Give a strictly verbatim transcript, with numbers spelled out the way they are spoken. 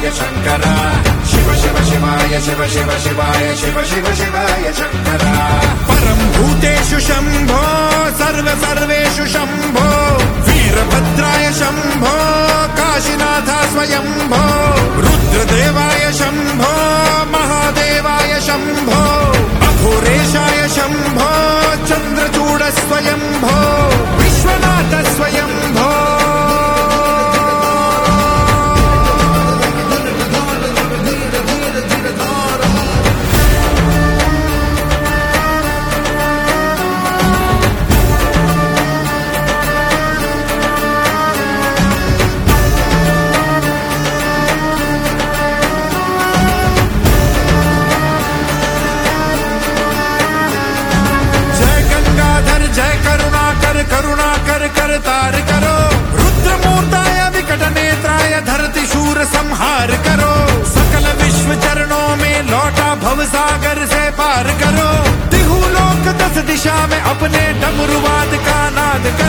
शिवाय शंकर शिव शिव शिवाय शिव शिव शिवाय शिव शिव शिवाय शंकर परम भूतेषु शंभो सर्व सर्वेषु शंभो वीरभद्राय शंभो काशीनाथ स्वयंभो रुद्रदेवाय शंभो महादेवाय शंभो अघोरेशाय शंभो चंद्रचूड स्वयंभो विश्वनाथ स्वयंभो करुणाकर कर तार करो रुद्रमूर्ताय विकट नेत्राय धरती शूर संहार करो सकल विश्व चरणों में लौटा भव सागर से पार करो तिहु लोक दस दिशा में अपने डमरुवाद का नाद करो।